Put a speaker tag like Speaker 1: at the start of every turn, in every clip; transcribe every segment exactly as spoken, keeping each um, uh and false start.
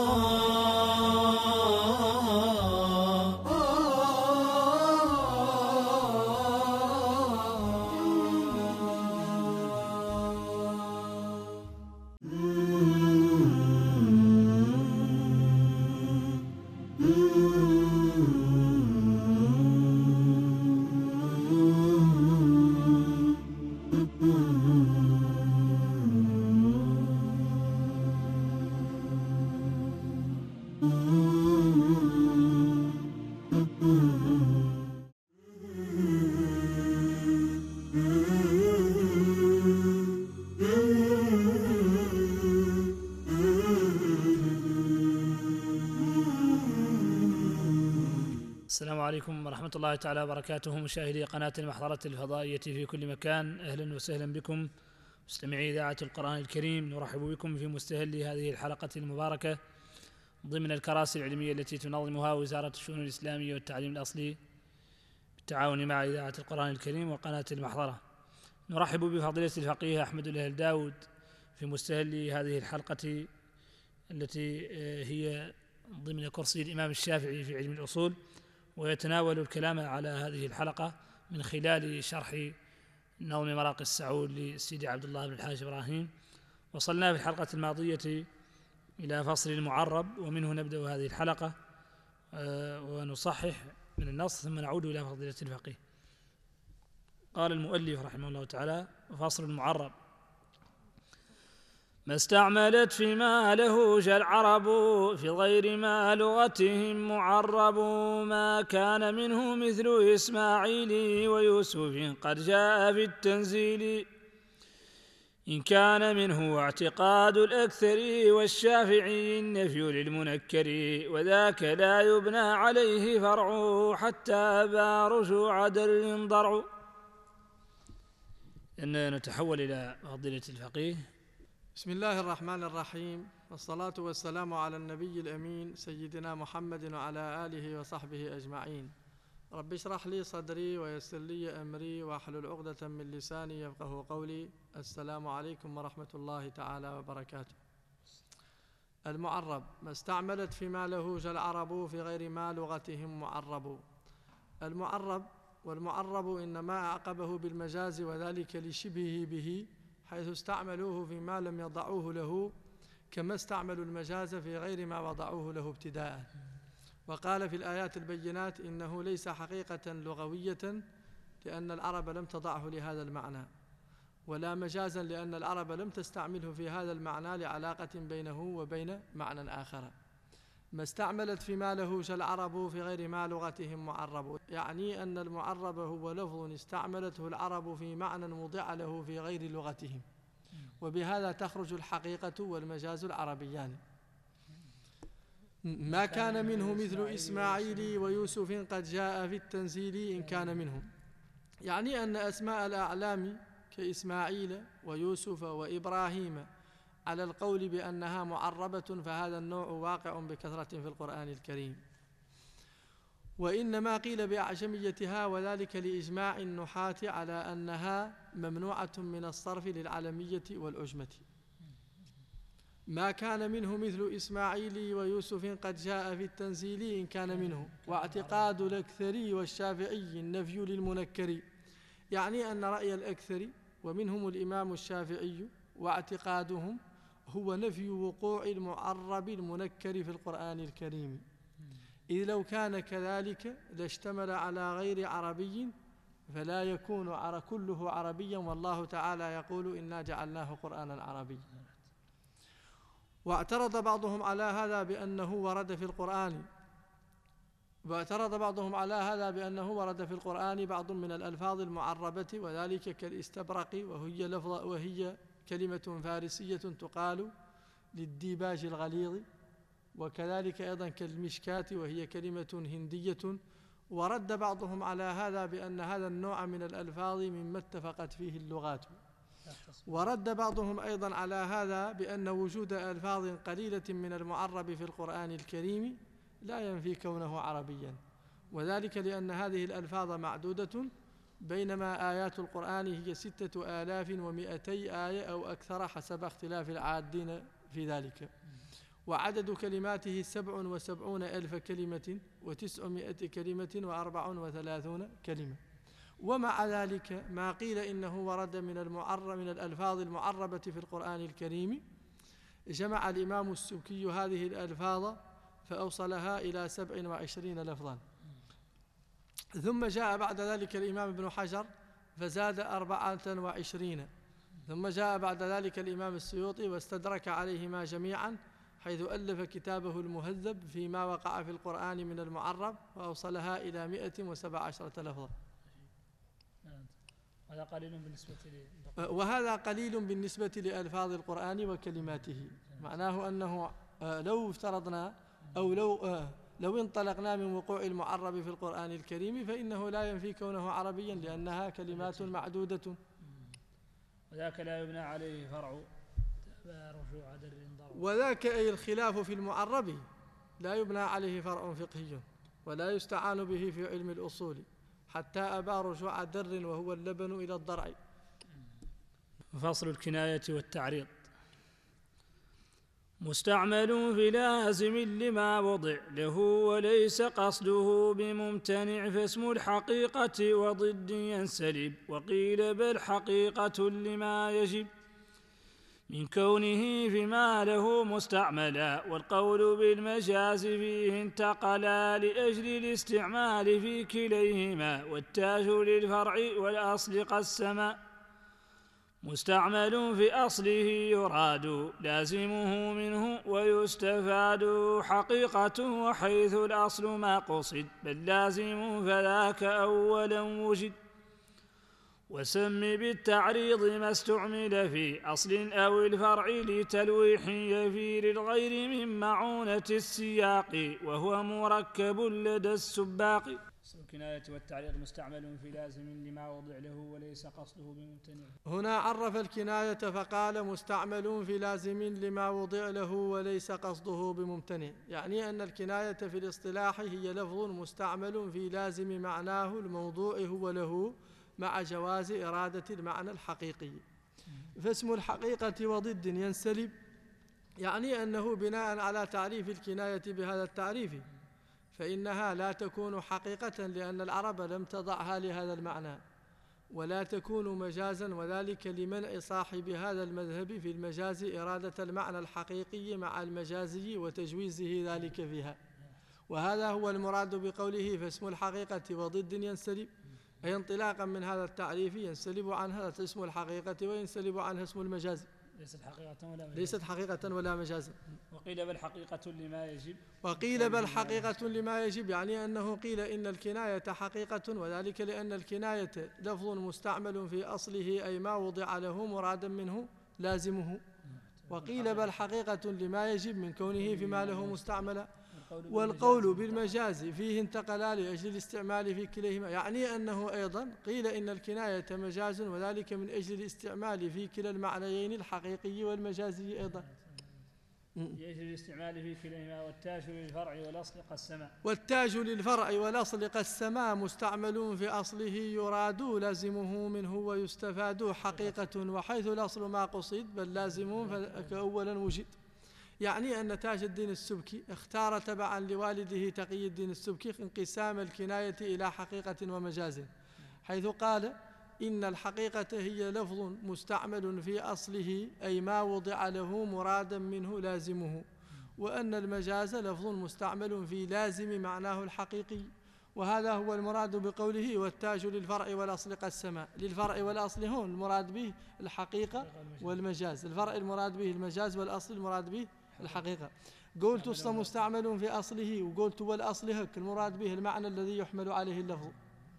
Speaker 1: السلام عليكم ورحمة الله تعالى وبركاته، مشاهدي قناة المحضرة الفضائية في كل مكان، أهلا وسهلا بكم مستمعي إذاعة القرآن الكريم. نرحب بكم في مستهل هذه الحلقة المباركة ضمن الكراسي العلمية التي تنظمها وزارة الشؤون الإسلامية والتعليم الأصلي بالتعاون مع إذاعة القرآن الكريم وقناة المحضرة. نرحب بفضيلة الفقيه أحمد الهل داود في مستهل هذه الحلقة التي هي ضمن كرسي الإمام الشافعي في علم الأصول، ويتناول الكلام على هذه الحلقة من خلال شرح نظم مراقي السعود لسيدي عبد الله بن الحاج إبراهيم. وصلنا في الحلقة الماضية إلى فصل المعرب، ومنه نبدأ هذه الحلقة ونصحح من النص ثم نعود إلى فضيلة الفقيه. قال المؤلف رحمه الله تعالى: فصل المعرب: ما استعملت فيما له العرب في غير ما لغتهم معرب، ما كان منه مثل إسماعيل ويوسف قد جاء في التنزيل، إن كان منه اعتقاد الأكثر والشافعي النفي للمنكر، وذاك لا يبنى عليه فرع حتى أبى رجوع دل ضرع. إن نتحول إلى فضيلة الفقيه.
Speaker 2: بسم الله الرحمن الرحيم، والصلاة والسلام على النبي الأمين سيدنا محمد وعلى آله وصحبه أجمعين. رب اشرح لي صدري ويسر لي أمري واحلل عقدة من لساني يفقه قولي. السلام عليكم ورحمة الله تعالى وبركاته. المعرب: ما استعملت فيما له العرب في غير ما لغتهم معرب. المعرب والمعرب إنما أعقبه بالمجاز، وذلك لشبهه به، حيث استعملوه فيما لم يضعوه له، كما استعملوا المجاز في غير ما وضعوه له ابتداء. وقال في الآيات البينات: إنه ليس حقيقة لغوية لأن العرب لم تضعه لهذا المعنى، ولا مجازا لأن العرب لم تستعمله في هذا المعنى لعلاقة بينه وبين معنى آخر. ما استعملت فيما له العرب في غير ما لغتهم معرب، يعني أن المعرب هو لفظ استعملته العرب في معنى وضع له في غير لغتهم، وبهذا تخرج الحقيقة والمجاز العربيان. ما كان منه مثل إسماعيل ويوسف قد جاء في التنزيل، إن كان منه، يعني أن أسماء الأعلام كإسماعيل ويوسف وإبراهيم على القول بأنها معربة، فهذا النوع واقع بكثرة في القرآن الكريم. وإنما قيل بأعجميتها، وذلك لإجماع النحاة على أنها ممنوعة من الصرف للعلمية والعجمة. ما كان منه مثل إسماعيل ويوسف قد جاء في التنزيل، إن كان منه، واعتقاد الأكثر والشافعي النفي للمنكر، يعني أن رأي الأكثر ومنهم الإمام الشافعي واعتقادهم هو نفي وقوع المعرب المنكر في القرآن الكريم، إذ لو كان كذلك لاشتمل على غير عربي، فلا يكون كله عربيا، والله تعالى يقول: إنا جعلناه قرآنا عربيا. واعترض بعضهم على هذا بأنه ورد في القرآن واعترض بعضهم على هذا بأنه ورد في القرآن بعض من الألفاظ المعربة، وذلك كالاستبرق، وهي لفظ وهي كلمة فارسية تقال للديباج الغليظ، وكذلك أيضا كالمشكاة، وهي كلمة هندية. ورد بعضهم على هذا بأن هذا النوع من الألفاظ مما اتفقت فيه اللغات. ورد بعضهم أيضا على هذا بأن وجود ألفاظ قليلة من المعرب في القرآن الكريم لا ينفي كونه عربيا، وذلك لأن هذه الألفاظ معدودة، بينما آيات القرآن هي ستة آلاف ومئتي آية أو أكثر حسب اختلاف العادين في ذلك. وعدد كلماته سبع وسبعون ألف كلمة وتسعمائة كلمة وأربع وثلاثون كلمة. ومع ذلك ما قيل إنه ورد من المعرب من الألفاظ المعربة في القرآن الكريم جمع الإمام السبكي هذه الألفاظ فأوصلها إلى سبع وعشرين لفظا. ثم جاء بعد ذلك الإمام ابن حجر فزاد أربعة وعشرين. ثم جاء بعد ذلك الإمام السيوطي واستدرك عليهما جميعا حيث ألف كتابه المهذب فيما وقع في القرآن من المعرب وأوصلها إلى مئة وسبع عشرة لفظا.
Speaker 1: هذا قليل بالنسبة لي.
Speaker 2: وهذا قليل بالنسبة لألفاظ القرآن وكلماته. معناه أنه لو افترضنا أو لو لو انطلقنا من وقوع المعرب في القرآن الكريم فإنه لا ينفي كونه عربيا لأنها كلمات معدودة.
Speaker 1: وذاك لا يبنى عليه فرع
Speaker 2: وذاك أي الخلاف في المعرب لا يبنى عليه فرع فقهي ولا يستعان به في علم الأصول حتى أبى رجوع در وهو اللبن إلى الضرع.
Speaker 1: فصل الكناية والتعريض. مستعمل في لازم لما وضع له وليس قصده بممتنع فاسم الحقيقة وضد ينسلب وقيل بل حقيقة لما يجب من كونه فيما له مستعملا والقول بالمجاز فيه انتقلا لأجل الاستعمال في كليهما والتاج للفرع والأصل قسما. مستعمل في أصله يراد لازمه منه ويستفاد حقيقة وحيث الأصل ما قصد بل لازم فذاك أولا وجد. وسم بالتعريض ما استعمل في أصل أو الفرع لتلويح يفي للغير من معونة السياق وهو مركب لدى السباق. الكناية والتعريض مستعمل في لازم لما وضع له وليس قصده بممتنع.
Speaker 2: هنا عرف الكناية فقال مستعمل في لازم لما وضع له وليس قصده بممتنع، يعني أن الكناية في الاصطلاح هي لفظ مستعمل في لازم معناه الموضوع هو له مع جواز إرادة المعنى الحقيقي. فاسم الحقيقة وضد ينسلب، يعني أنه بناء على تعريف الكناية بهذا التعريف فإنها لا تكون حقيقة لأن العرب لم تضعها لهذا المعنى، ولا تكون مجازا وذلك لمنع صاحب هذا المذهب في المجاز إرادة المعنى الحقيقي مع المجازي وتجويزه ذلك فيها. وهذا هو المراد بقوله فاسم الحقيقة وضد ينسلب، أي انطلاقا من هذا التعريف ينسلب عنها اسم الحقيقة وينسلب عنها اسم المجاز.
Speaker 1: ليست حقيقة ولا مجازا.
Speaker 2: ليست حقيقة ولا مجازا.
Speaker 1: وقيل بل حقيقة لما يجب.
Speaker 2: وقيل بل حقيقة لما يجب، يعني أنه قيل إن الكناية حقيقة، وذلك لأن الكناية لفظ مستعمل في أصله أي ما وضع له مرادا منه لازمه. وقيل بل حقيقة لما يجب من كونه فيما له مستعملا. والقول بالمجاز فيه انتقلا لأجل الاستعمال في كليهما، يعني أنه أيضا قيل إن الكناية مجاز وذلك من أجل الاستعمال في كلا المعنيين الحقيقي والمجازي أيضا.
Speaker 1: لأجل الاستعمال في كليهما. والتاج للفرع والأصل قسما.
Speaker 2: والتاج للفرع والأصل قسما مستعمل في أصله يراد لازمه منه ويستفاد حقيقة وحيث الأصل ما قصد بل لازم فأولا وجد. يعني أن تاج الدين السبكي اختار تبعا لوالده تقي الدين السبكي انقسام الكناية إلى حقيقة ومجاز، حيث قال إن الحقيقة هي لفظ مستعمل في أصله أي ما وضع له مرادا منه لازمه، وأن المجاز لفظ مستعمل في لازم معناه الحقيقي. وهذا هو المراد بقوله والتاج للفرع والأصل قسما. للفرع والأصل هون المراد به الحقيقة والمجاز، الفرع المراد به المجاز والأصل المراد به الحقيقة. قلت أصل مستعمل في أصله وقلت والأصل هك المراد به المعنى الذي يحمل عليه اللفظ.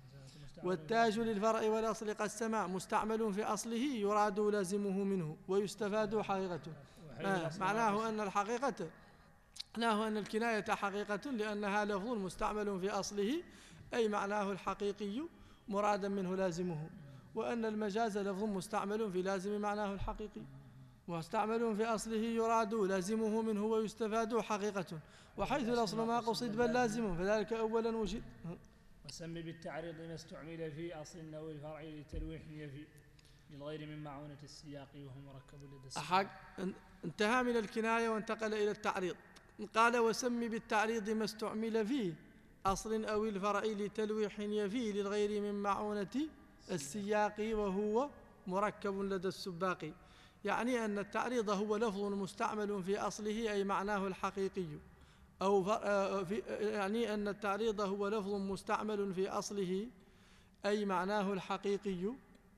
Speaker 2: والتاج للفرع والأصل قسما مستعمل في أصله يراد لازمه منه ويستفاد حقيقته. آه معناه أن الحقيقة معناه أن الكناية حقيقة لأنها لفظ مستعمل في أصله أي معناه الحقيقي مرادا منه لازمه، وأن المجاز لفظ مستعمل في لازم معناه الحقيقي مستعمل في أصله يراد لازمه منه ويستفاد حقيقة وحيث الأصل ما قصد بل لازم فذلك أولا وجد.
Speaker 1: وسم بالتعريض ما استعمل في أصل أو الفرع لتلويح يفي. للغير من معونة السياق وهو مركب لدى السياق.
Speaker 2: حق انتهى من الكناية وانتقل إلى التعريض. قال وسم بالتعريض ما استعمل فيه أصل أو الفرع لتلويح يفي للغير من معونة السياق وهو مركب لدى السباق. يعني أن التعريض هو لفظ مستعمل في أصله أي معناه الحقيقي، أو في يعني أن التعريض هو لفظ مستعمل في أصله أي معناه الحقيقي،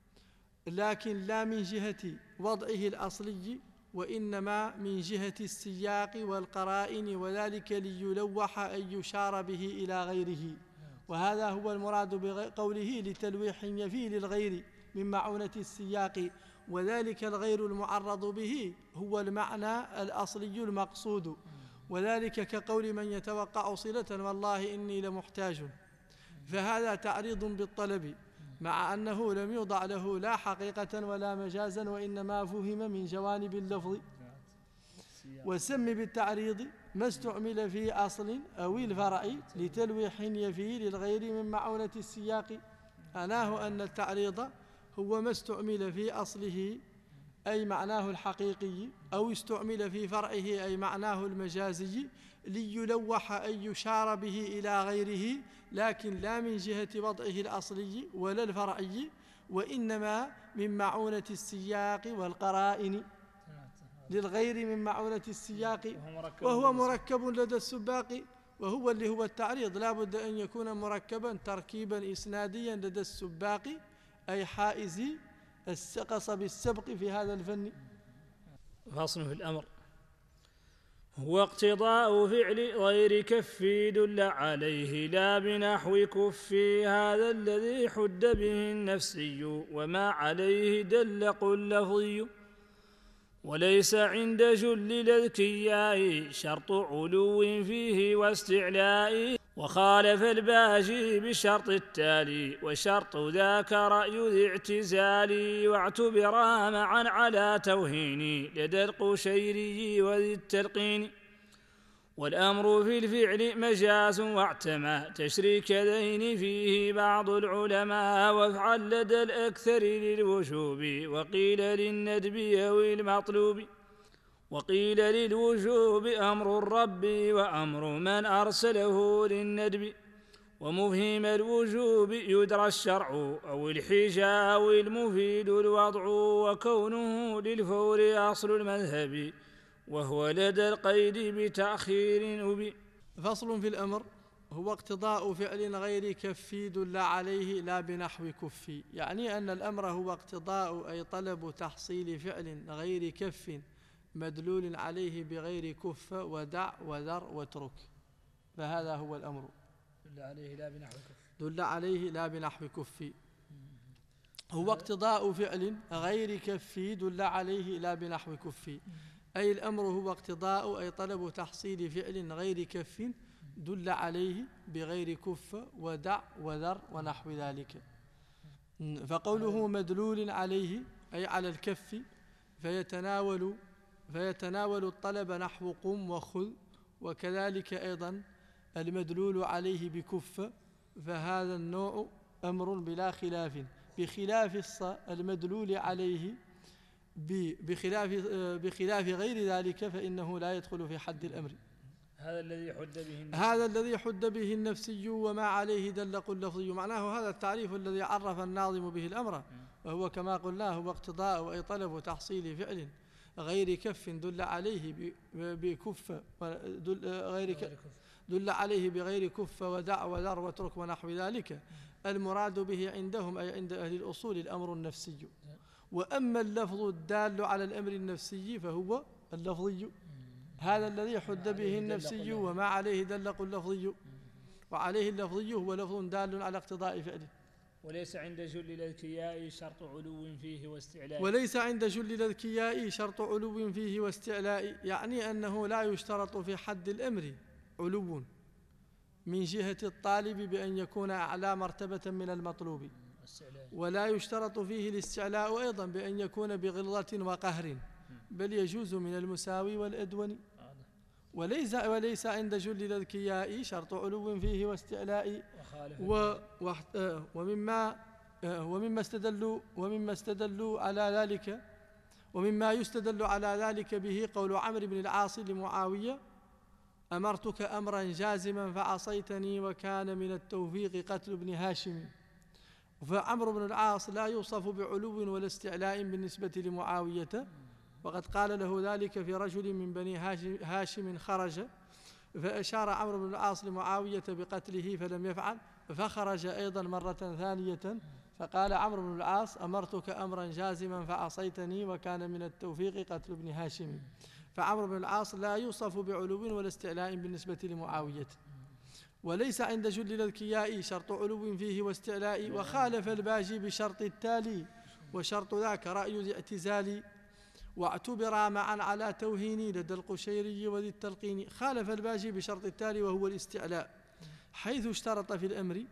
Speaker 2: لكن لا من جهة وضعه الأصلي، وإنما من جهة السياق والقرائن، وذلك ليلوح أن يشار به إلى غيره. وهذا هو المراد بقوله لتلويح يفي للغير من معونة السياق، وذلك الغير المعرض به هو المعنى الأصلي المقصود، وذلك كقول من يتوقع صلة والله إني لمحتاج، فهذا تعريض بالطلب مع أنه لم يوضع له لا حقيقة ولا مجازا، وإنما فهم من جوانب اللفظ. وسم بالتعريض ما استعمل في أصل أو الفرع لتلويح يفي للغير من معونة السياق. أناه أن التعريض هو ما استعمل في أصله أي معناه الحقيقي، أو استعمل في فرعه أي معناه المجازي، ليلوح أن يشار به إلى غيره، لكن لا من جهة وضعه الأصلي ولا الفرعي، وإنما من معونة السياق والقرائن للغير من معونة السياق، وهو مركب لدى السباق. وهو اللي هو التعريض لا بد أن يكون مركبا تركيبا إسناديا لدى السباق، أي حائز قصب السبق في هذا الفن.
Speaker 1: فاصل في الأمر هو اقتضاء فعل غير كفي دل عليه لا بنحو كفي، هذا الذي حد به النفسي وما عليه دل قل لفظي. وليس عند جل الأذكياء شرط علو فيه واستعلاء، وخالف الباجي بالشرط التالي وشرط ذاك رأي ذي اعتزال، واعتبرا معا على توهين لدى القشيري وذي التلقين. والأمر في الفعل مجاز واعتمى تشريك ذين فيه بعض العلماء، وافعل لدى الأكثر للوجوب وقيل للندب أو المطلوب. وقيل للوجوب أمر الرب وأمر من أرسله للندب، ومفهم الوجوب يدرى الشرع أو الحجة أو المفيد الوضع، وكونه للفور أصل المذهب وهو لدى القيد بتأخير أبي.
Speaker 2: فصل في الأمر هو اقتضاء فعل غير كفي دل عليه لا بنحو كفي. يعني أن الأمر هو اقتضاء أي طلب تحصيل فعل غير كف مدلول عليه بغير كف ودع وذر واترك، فهذا هو الأمر.
Speaker 1: دل عليه لا بنحو كف
Speaker 2: دل عليه لا بنحو كف هو اقتضاء فعل غير كفي دل عليه لا بنحو كفي، أي الأمر هو اقتضاء أي طلب تحصيل فعل غير كف دل عليه بغير كف ودع وذر ونحو ذلك. فقوله مدلول عليه أي على الكف، فيتناول فيتناول الطلب نحو قم وخذ، وكذلك أيضا المدلول عليه بكف، فهذا النوع أمر بلا خلاف، بخلاف المدلول عليه بخلاف بخلاف غير ذلك فإنه لا يدخل في حد الأمر.
Speaker 1: هذا الذي حد به النفسي
Speaker 2: هذا الذي حد به النفسي وما عليه دل قل لفظي. معناه هذا التعريف الذي عرف الناظم به الأمر، وهو كما قلنا هو اقتضاء أي طلب تحصيل فعل غير كف دل عليه بكف دل غير كف دل عليه بغير كف ودع وذر واترك ونحو ذلك. المراد به عندهم أي عند أهل الأصول الأمر النفسي. وأما اللفظ الدال على الأمر النفسي فهو اللفظي، هذا الذي حد به النفسي وما عليه دل قل لفظي. وعليه اللفظي هو لفظ دال على اقتضاء فعله.
Speaker 1: وليس عند جل الأذكياء شرط علو فيه واستعلاء
Speaker 2: وليس عند جل الأذكياء شرط علو فيه واستعلاء، يعني أنه لا يشترط في حد الأمر علو من جهة الطالب بأن يكون أعلى مرتبة من المطلوب، ولا يشترط فيه الاستعلاء أيضا بأن يكون بغلظة وقهر، بل يجوز من المساوي والأدون. وليس وليس عند جل الأذكياء شرط علو فيه واستعلاء. و ومما ومما استدلوا ومما استدلوا على ذلك ومما يستدل على ذلك به قول عمرو بن العاص لمعاوية: أمرتك أمرا جازما فعصيتني وكان من التوفيق قتل ابن هاشم. فعمرو بن العاص لا يوصف بعلو ولا استعلاء بالنسبة لمعاوية، وقد قال له ذلك في رجل من بني هاشم خرج، فأشار عمرو بن العاص لمعاوية بقتله فلم يفعل، فخرج أيضا مرة ثانية فقال عمرو بن العاص: أمرتك أمرا جازما فعصيتني وكان من التوفيق قتل ابن هاشم. فعمرو بن العاص لا يوصف بعلو ولا استعلاء بالنسبة لمعاوية. وليس عند جل الأذكياء شرط علو فيه واستعلاء، وخالف الباجي بشرط التالي، وشرط ذاك رأي الاعتزال، واعتبرا معا على توهين لدى القشيري وذي التلقين. خالف الباجي بشرط التالي وهو الاستعلاء، حيث اشترط في الأمر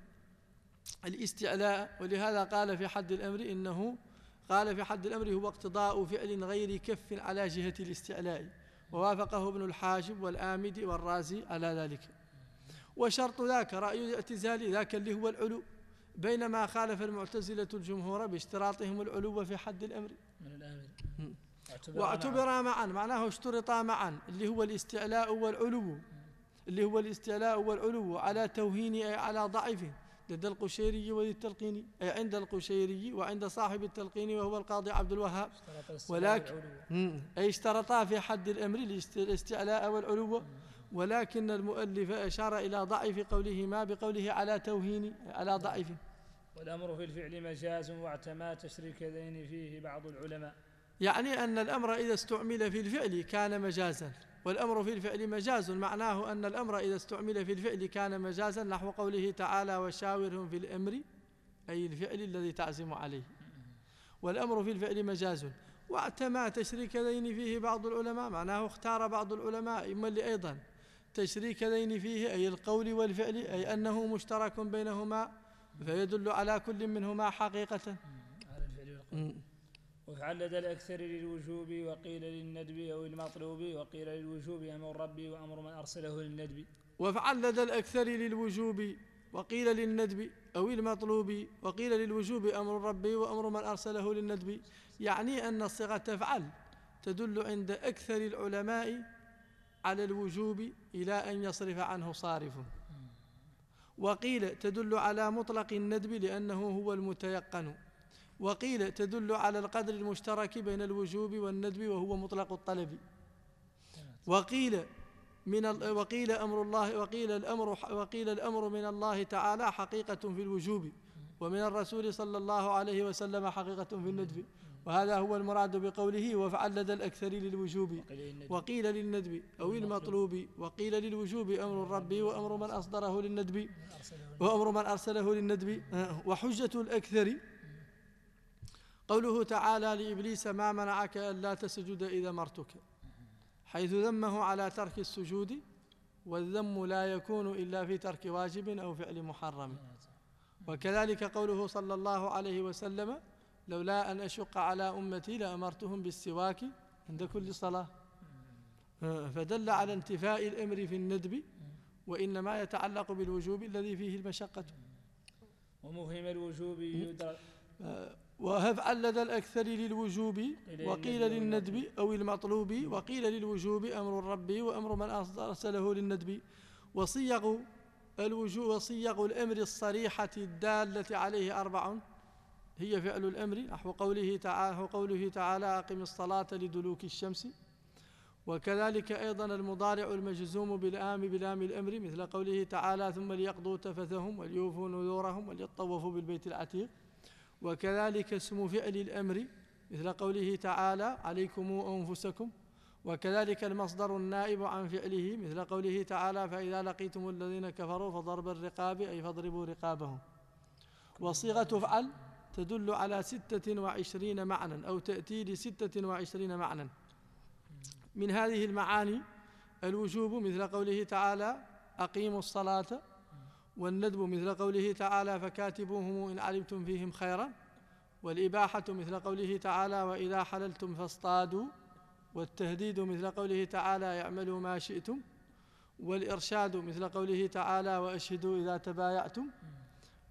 Speaker 2: الاستعلاء، ولهذا قال في حد الأمر إنه قال في حد الأمر هو اقتضاء فعل غير كف على جهة الاستعلاء، ووافقه ابن الحاجب والآمد والرازي على ذلك. وشرط ذاك رأي الاعتزال، ذاك اللي هو العلو، بينما خالف المعتزلة الجمهور باشتراطهم العلو في حد الأمر
Speaker 1: من الآمر.
Speaker 2: واعتبرا معا، معناه اشترطا معا، اللي هو الاستعلاء والعلو اللي هو الاستعلاء والعلو على توهين أي على ضعف لدى القشيري وذي التلقين، أي عند القشيري وعند صاحب التلقين وهو القاضي عبد الوهاب. ولكن أي اشترطا في حد الأمر الاستعلاء والعلو، ولكن المؤلف أشار إلى ضعف قولهما بقوله على توهين على ضعف.
Speaker 1: والأمر في الفعل مجاز واعتمى تشريك ذين فيه بعض العلماء،
Speaker 2: يعني أن الأمر إذا استعمل في الفعل كان مجازا، والأمر في الفعل مجاز، معناه أن الأمر إذا استعمل في الفعل كان مجازا، نحو قوله تعالى: وشاورهم في الأمر، أي الفعل الذي تعزم عليه. والأمر في الفعل مجاز واعتمى تشريك ذين فيه بعض العلماء، معناه اختار بعض العلماء إما اللي أيضا تشريك ذين فيه أي القول والفعل، أي أنه مشترك بينهما فيدل على كل منهما حقيقة.
Speaker 1: على الفعل والقول. وفعل لدى الأكثر للوجوب وقيل للندب أو المطلوب، وقيل للوجوب أمر ربي وأمر من أرسله للندب.
Speaker 2: وفعل لدى الأكثر للوجوب وقيل للندب أو المطلوب، وقيل للوجوب أمر ربي وأمر من أرسله للندب، يعني أن الصيغة تفعل تدل عند أكثر العلماء على الوجوب إلى أن يصرف عنه صارف. وقيل تدل على مطلق الندب لأنه هو المتيقن، وقيل تدل على القدر المشترك بين الوجوب والندب وهو مطلق الطلب. وقيل من وقيل أمر الله وقيل الأمر وقيل الأمر من الله تعالى حقيقة في الوجوب، ومن الرسول صلى الله عليه وسلم حقيقة في الندب، وهذا هو المراد بقوله: وفعل لدى الأكثر للوجوب وقيل للندب أو المطلوب، وقيل للوجوب أمر الرب وأمر من أصدره للندب وأمر من أرسله للندب. وحجة الأكثر قوله تعالى لإبليس: ما منعك ألا تسجد إذا أمرتك، حيث ذمه على ترك السجود، والذم لا يكون إلا في ترك واجب أو فعل محرم. وكذلك قوله صلى الله عليه وسلم: لولا أن أشق على أمتي لأمرتهم بالسواك عند كل صلاة. فدل على انتفاء الأمر في الندب، وإنما يتعلق بالوجوب الذي فيه المشقة.
Speaker 1: ومفهم الوجوب يدرك.
Speaker 2: وهفعل لدى الأكثر للوجوب وقيل للندب أو المطلوب، وقيل للوجوب أمر الرب وأمر من أرسله للندب. وصيغ الوجوب وصيغ الأمر الصريحة الدالة عليه أربع، هي فعل الأمر نحو قوله تعالى قوله تعالى: أقم الصلاة لدلوك الشمس. وكذلك أيضا المضارع المجزوم بالآم بلام الأمر، مثل قوله تعالى: ثم ليقضوا تفثهم وليوفوا نذورهم وليطوفوا بالبيت العتيق. وكذلك اسم فعل الأمر، مثل قوله تعالى: عليكم أنفسكم. وكذلك المصدر النائب عن فعله، مثل قوله تعالى: فإذا لقيتم الذين كفروا فضرب الرقاب، أي فاضربوا رقابهم. وصيغة فعل تدل على ستة وعشرين معنى أو تأتي لستة وعشرين معنى. من هذه المعاني الوجوب، مثل قوله تعالى: أقيموا الصلاة. والندب، مثل قوله تعالى: فكاتبوهم إن علمتم فيهم خيرا. والإباحة، مثل قوله تعالى: وإذا حللتم فاصطادوا. والتهديد، مثل قوله تعالى: اعملوا ما شئتم. والإرشاد، مثل قوله تعالى: وأشهدوا إذا تبايعتم.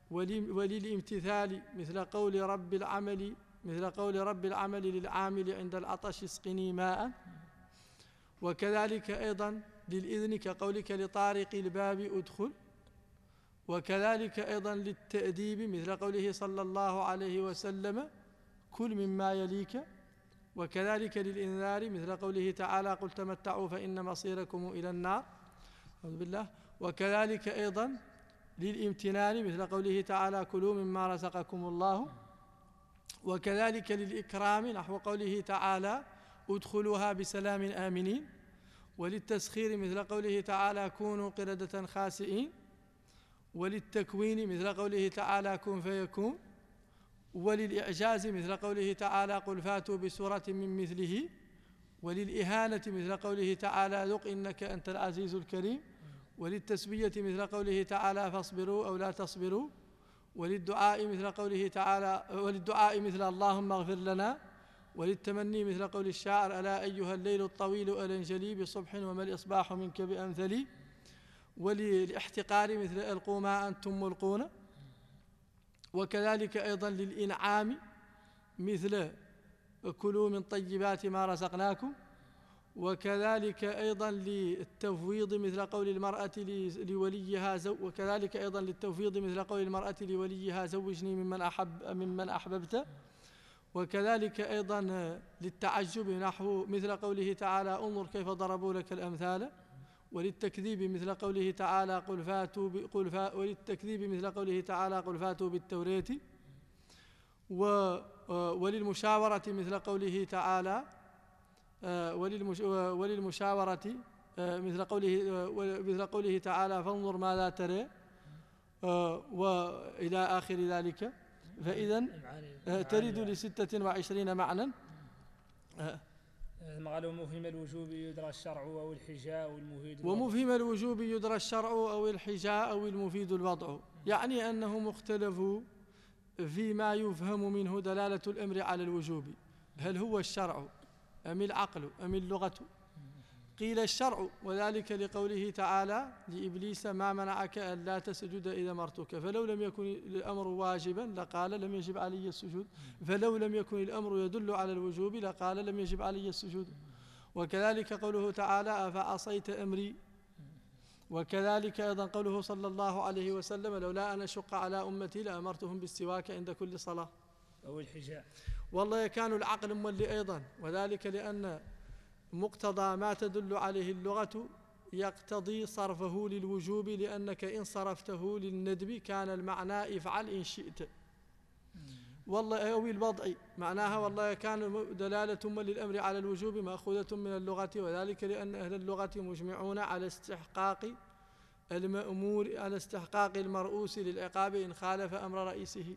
Speaker 2: وللامتثال مثل قول رب العمل مثل قول رب العمل للعامل عند العطش اسقني ماء. وكذلك أيضا للإذن كقولك لطارق الباب أدخل. وكذلك أيضا للتأديب مثل قوله صلى الله عليه وسلم كل مما يليك. وكذلك للإنذار مثل قوله تعالى قل تمتعوا فإن مصيركم إلى النار. أعوذ بالله. وكذلك أيضا للامتنان مثل قوله تعالى كلوا مما رزقكم الله. وكذلك للإكرام نحو قوله تعالى ادخلوها بسلام آمنين. وللتسخير مثل قوله تعالى كونوا قردة خاسئين. وللتكوين مثل قوله تعالى كن فيكون. وللإعجاز مثل قوله تعالى قل فاتوا بسورة من مثله. وللإهانة مثل قوله تعالى ذق إنك أنت العزيز الكريم. وللتسوية مثل قوله تعالى فاصبروا أو لا تصبروا. وللدعاء مثل قوله تعالى وللدعاء مثل اللهم اغفر لنا. وللتمني مثل قول الشاعر ألا أيها الليل الطويل ألنجلي بصبح وما الإصباح منك بأمثلي. وللاحتقار مثل ألقوا ما أنتم ملقون. وكذلك أيضا للإنعام مثل كلوا من طيبات ما رزقناكم. وكذلك أيضا للتفويض مثل قول المرأة لوليها زو وكذلك أيضا للتفويض مثل قول المرأة لوليها زوجني ممن أحب ممن أحببت. وكذلك أيضا للتعجب نحو مثل قوله تعالى انظر كيف ضربوا لك الأمثال. وللتكذيب مثل قوله تعالى قل فاتوا قل فا وللتكذيب مثل قوله تعالى قل فاتوا بالتوراة. وللمشاورة مثل قوله تعالى وللمشاورة مثل قوله مثل قوله تعالى فانظر ماذا ترى وإلى آخر ذلك. فإذا ترد لستة وعشرين معنى.
Speaker 1: ومفهم الوجوب يدرى الشرع أو الحجاء أو المفيد
Speaker 2: ومفهم الوجوب يدرى الشرع أو الحجاء أو المفيد الوضع. يعني أنهم اختلفوا فيما يفهم منه دلالة الأمر على الوجوب، هل هو الشرع أم العقل أم اللغة؟ قيل الشرع وذلك لقوله تعالى لإبليس ما منعك ألا تسجد إذا أمرتك. فلو لم يكن الأمر واجبا لقال لم يجب علي السجود. فلو لم يكن الأمر يدل على الوجوب لقال لم يجب علي السجود. وكذلك قوله تعالى أفعصيت أمري. وكذلك أيضا قوله صلى الله عليه وسلم لولا أن أشق على أمتي لأمرتهم بالسواك عند كل صلاة.
Speaker 1: أو الحجاء
Speaker 2: والله كانوا العقل مولي أيضا، وذلك لأن مقتضى ما تدل عليه اللغة يقتضي صرفه للوجوب، لأنك إن صرفته للندب كان المعنى افعل إن شئت. والله أو الوضع معناها والله كان دلالة للأمر على الوجوب مأخوذة من اللغة، وذلك لأن أهل اللغة مجمعون على استحقاق المأمور على استحقاق المرؤوس للعقاب إن خالف أمر رئيسه.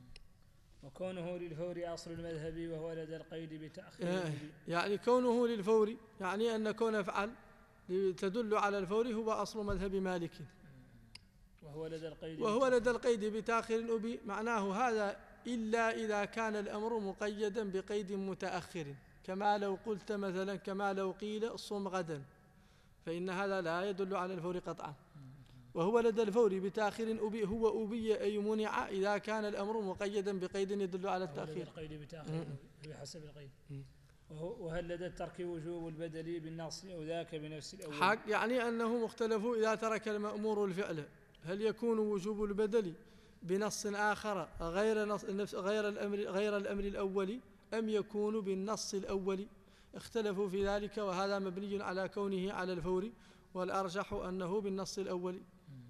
Speaker 1: وكونه للفور أصل المذهب وهو لدى القيد بتأخير
Speaker 2: آه يعني كونه للفور يعني أن كون افعل تدل على الفور هو أصل مذهب مالك،
Speaker 1: وهو لدى القيد
Speaker 2: وهو لدى القيد بتأخير أبي معناه هذا إلا إذا كان الأمر مقيدا بقيد متأخر، كما لو قلت مثلا كما لو قيل صم غدا، فإن هذا لا يدل على الفور قطعا. وهو لدى الفور بتأخير أبي هو أبي أي منع إذا كان الأمر مقيدا بقيد يدل على التأخير.
Speaker 1: لدى القيد بتأخير بحسب القيد. وهل لدى الترك وجوب البدل بالنص أو ذاك بنفس الأول؟
Speaker 2: حق يعني أنهم اختلفوا إذا ترك المأمور الفعل هل يكون وجوب البدل بنص آخر غير نص غير الأمر غير الأمر الأول أم يكون بالنص الأول؟ اختلفوا في ذلك، وهذا مبني على كونه على الفور، والأرجح أنه بالنص الأول.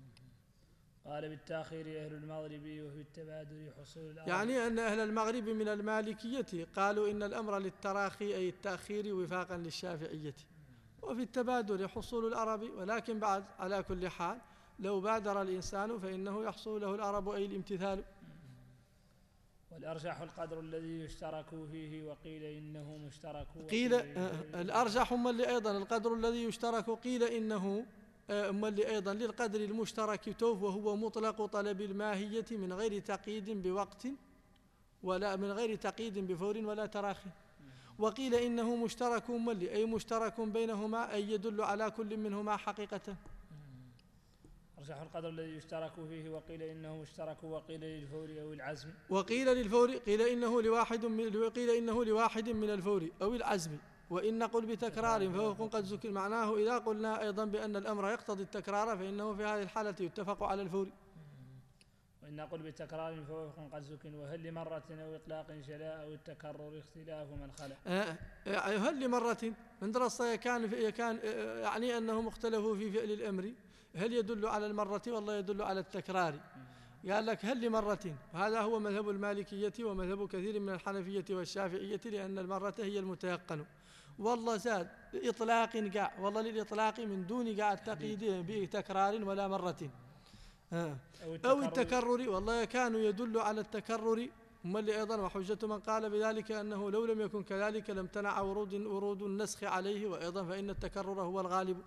Speaker 1: قال بالتأخير أهل المغرب وفي التبادل حصول الأرض.
Speaker 2: يعني أن أهل المغرب من المالكية قالوا إن الأمر للتراخي أي التأخير وفاقا للشافعية، وفي التبادل حصول الأرب، ولكن بعد على كل حال لو بادر الإنسان فإنه يحصل له الأرب أي الامتثال.
Speaker 1: والأرجح القدر الذي يشترك فيه، وقيل إنه مشترك.
Speaker 2: قيل الأرجح هم اللي أيضا القدر الذي يشترك، قيل إنه هم اللي أيضا للقدر المشترك توف، وهو مطلق طلب الماهية من غير تقييد بوقت ولا من غير تقييد بفور ولا تراخي. وقيل إنه مشترك ملي أي مشترك بينهما أي يدل على كل منهما حقيقة.
Speaker 1: يرجح القدر الذي يشترك فيه، وقيل إنه اشترك، وقيل للفور أو العزم.
Speaker 2: وقيل للفور، قيل إنه لواحد من قيل إنه لواحد من الفور أو العزم. وإن نقل بتكرار فهو قد ذكر معناه. إذا قلنا أيضا بأن الأمر يقتضي التكرار فإنه في هذه الحالة يتفق على الفور.
Speaker 1: وإن نقل بتكرار فهو قد ذكر. وهل لمرة أو إطلاق شلاء أو التكرر اختلاف من خلق.
Speaker 2: آه هل لمرة من دراسة كان كان يعني أنهم اختلفوا في فعل الأمر، هل يدل على المرة والله يدل على التكرار. قال لك هل لمرة، هذا هو مذهب المالكية ومذهب كثير من الحنفية والشافعية، لأن المرة هي المتيقن. والله زاد إطلاق قاع، والله للإطلاق من دون قاع التقييد بتكرار ولا مرة. آه. أو التكرر، والله كانوا يدل على التكرر. هم اللي أيضا وحجة من قال بذلك أنه لو لم يكن كذلك لم تنع ورود ورود النسخ عليه، وأيضا فإن التكرر هو الغالب.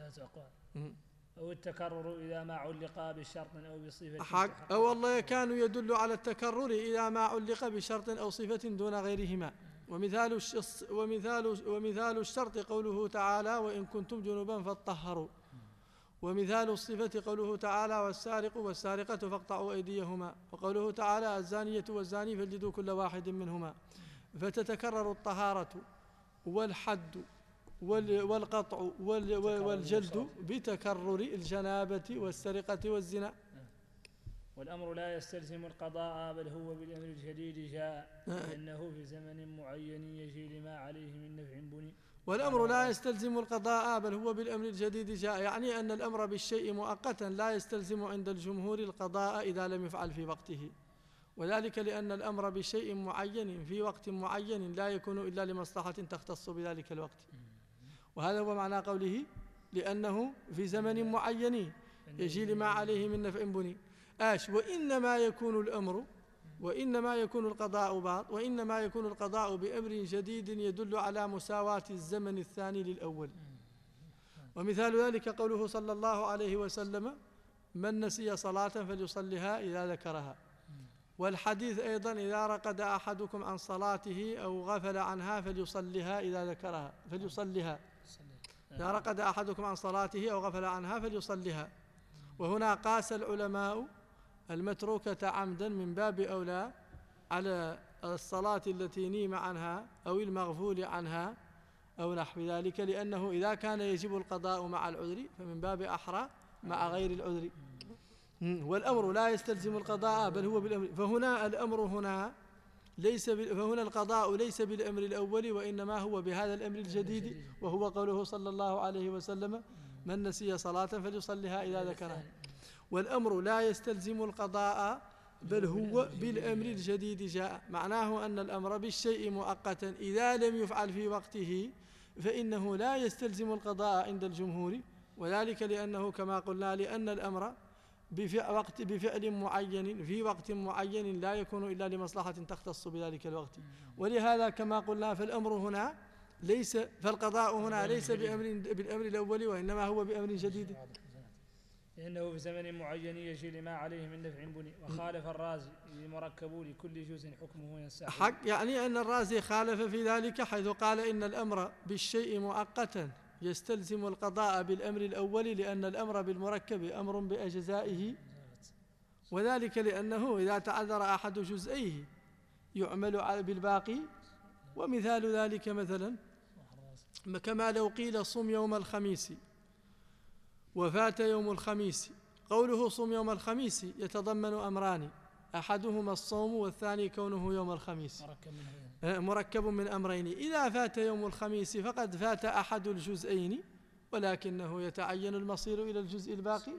Speaker 1: أو التكرر إذا ما علق بشرط أو بصفة
Speaker 2: حق. أو والله كانوا يدل على التكرر إذا ما علق بشرط أو صفة دون غيرهما. ومثال الشص ومثال ومثال الشرط قوله تعالى وإن كنتم جنبا فاطهروا. ومثال الصفة قوله تعالى والسارق والسارقة فاقطعوا أيديهما. وقوله تعالى الزانية والزاني فاجلدوا كل واحد منهما. فتتكرر الطهارة والحد والقطع والجلد بتكرر الجنابة والسرقة والزنا.
Speaker 1: والأمر لا يستلزم القضاء بل هو بالأمر الجديد جاء، لأنه في زمن معين يجي لما عليه من نفع بني.
Speaker 2: والأمر لا يستلزم القضاء بل هو بالأمر الجديد جاء، يعني أن الأمر بالشيء مؤقتا لا يستلزم عند الجمهور القضاء إذا لم يفعل في وقته. وذلك لأن الأمر بشيء معين في وقت معين لا يكون إلا لمصلحة تختص بذلك الوقت. وهذا هو معنى قوله لأنه في زمن معين يجي لما عليه من نفع بني. آش وإنما يكون الأمر وإنما يكون القضاء بعض وإنما يكون القضاء بأمر جديد يدل على مساواة الزمن الثاني للأول. ومثال ذلك قوله صلى الله عليه وسلم من نسي صلاة فليصلها إذا ذكرها. والحديث أيضا إذا رقد أحدكم عن صلاته أو غفل عنها فليصلها إذا ذكرها فليصلها إذا رقد أحدكم عن صلاته أو غفل عنها فليصلها. وهنا قاس العلماء المتروكة عمدا من باب أولى على الصلاة التي نيم عنها أو المغفول عنها أو نحو ذلك، لأنه إذا كان يجب القضاء مع العذر فمن باب أحرى مع غير العذر. والأمر لا يستلزم القضاء بل هو بالأمر. فهنا الأمر هنا ليس فهنا القضاء ليس بالأمر الأول وإنما هو بهذا الأمر الجديد، وهو قوله صلى الله عليه وسلم من نسي صلاة فليصلها إذا ذكرها. والأمر لا يستلزم القضاء بل هو بالأمر الجديد جاء، معناه أن الأمر بالشيء مؤقتا إذا لم يفعل في وقته فإنه لا يستلزم القضاء عند الجمهور. وذلك لأنه كما قلنا لأن الأمر وقت بفعل معين في وقت معين لا يكون إلا لمصلحة تختص بذلك الوقت. ولهذا كما قلنا فالأمر هنا ليس فالقضاء هنا ليس بأمر بالأمر الأول وإنما هو بأمر جديد،
Speaker 1: لأنه في زمن معين يجي لما عليه من نفع بني. وخالف الرازي المركب لكل جزء حكمه ينسحب.
Speaker 2: حق يعني أن الرازي خالف في ذلك حيث قال إن الأمر بالشيء مؤقتا يستلزم القضاء بالأمر الأول لأن الأمر بالمركب أمر بأجزائه، وذلك لأنه إذا تعذر أحد جزئيه يعمل بالباقي. ومثال ذلك مثلا كما لو قيل صم يوم الخميس وفات يوم الخميس. قوله صم يوم الخميس يتضمن أمران، أحدهما الصوم والثاني كونه يوم الخميس، مركب من أمرين. إذا فات يوم الخميس فقد فات أحد الجزئين ولكنه يتعين المصير إلى الجزء الباقي.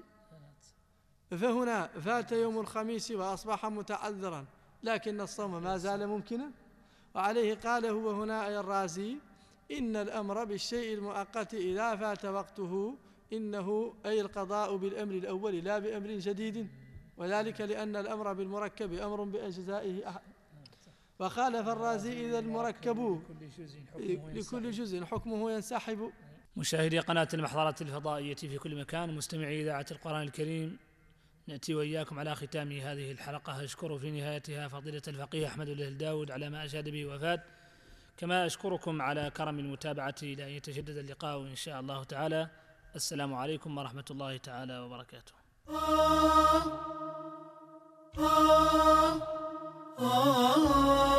Speaker 2: فهنا فات يوم الخميس وأصبح متعذرا لكن الصوم ما زال ممكنا. وعليه قال هو هنا أي الرازي إن الأمر بالشيء المؤقت إذا فات وقته إنه أي القضاء بالأمر الأول لا بأمر جديد، وذلك لأن الأمر بالمركب أمر بأجزائه. وخالف الرازي إذا المركب لكل جزء حكمه ينسحب.
Speaker 1: مشاهدي قناة المحظرة الفضائية في كل مكان، مستمعي إذاعة القرآن الكريم، نأتي وإياكم على ختام هذه الحلقة. أشكر في نهايتها فضيلة الفقيه أحمد الداود على ما أشاد به وفاد، كما أشكركم على كرم المتابعة إلى أن يتجدد اللقاء إن شاء الله تعالى. السلام عليكم ورحمة الله تعالى وبركاته.
Speaker 3: ah, ah, ah.